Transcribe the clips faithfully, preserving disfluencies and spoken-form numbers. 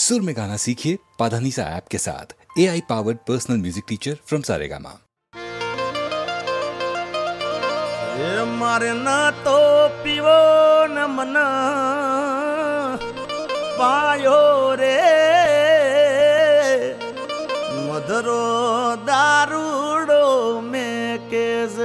सुर में गाना सीखिए पाधानीसा ऐप के साथ। A I powered personal music teacher from Saregama. मारे ना तो पीवो न मना पायो रे मधुरो दारूडो में कैसे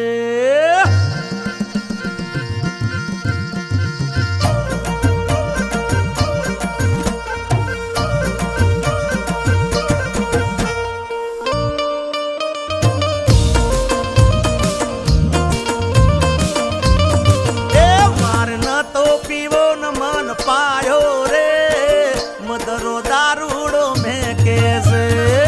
पायो रे मधुरो दारूडो में कैसे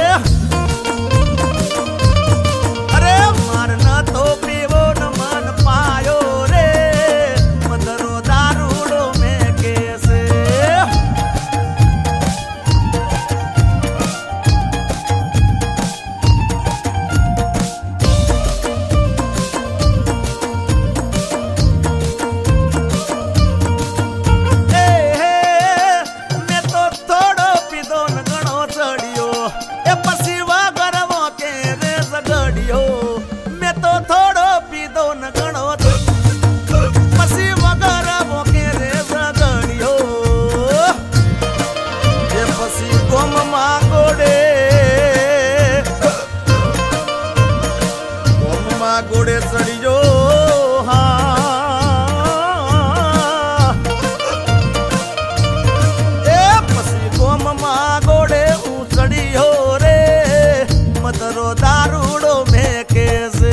अरे मारना तो पीवो न मन पायो रे मधुरो दारूडो में कैसे गोड़े चढ़ियो हाँ ए पसी गोम माँ गोड़े हूँ चढ़ियो रे मधुरो दारूडो में कैसे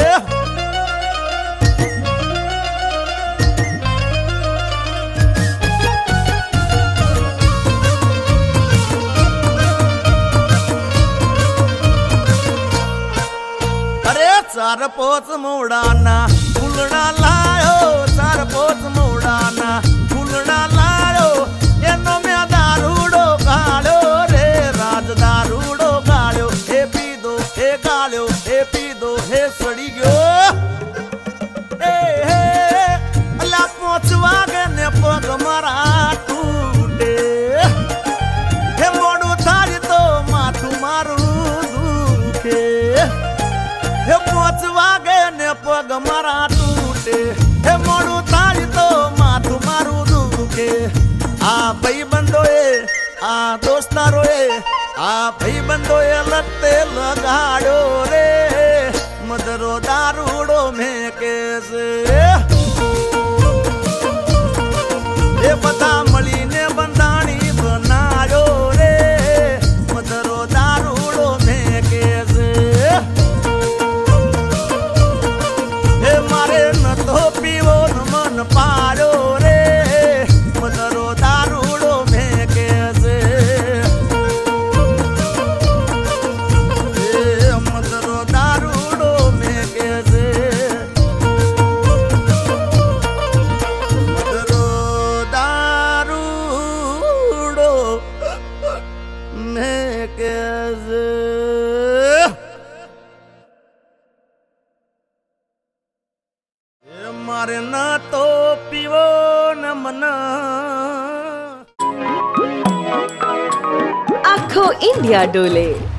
चार पोच मोड़ाना फूलना लायो चार पोच मोड़ाना फूलना लायो एनो में दारूडो गालो रे राज दारूडो गालो हे पी दो हे गालो हे पी दो हे सड़ी गयो ए हे अल्लाह पोचवा के ने पग मारा टूटे हे मोड़ू थारी तो माथू मारू दुखे हे पोचवा गए ने पग मारा टूटे हे मोड़ू थारी तो माथू मारू दुखे आ भाई बंदोए आ दोस्तारोए आ भाई बंदोए लगते लगाड़ो रे मधुरो दारूडो में कैसे हे बता मली ने बंदानी बनायो रे मधुरो दारूडो में कैसे तो पीवो न मन पारो रे मधुरो दारूडो में कैसे ए मधुरो दारूडो में कैसे मधुरो दारूडो में कैसे मारे ना तो पीवो न मना आखो इंडिया डोले।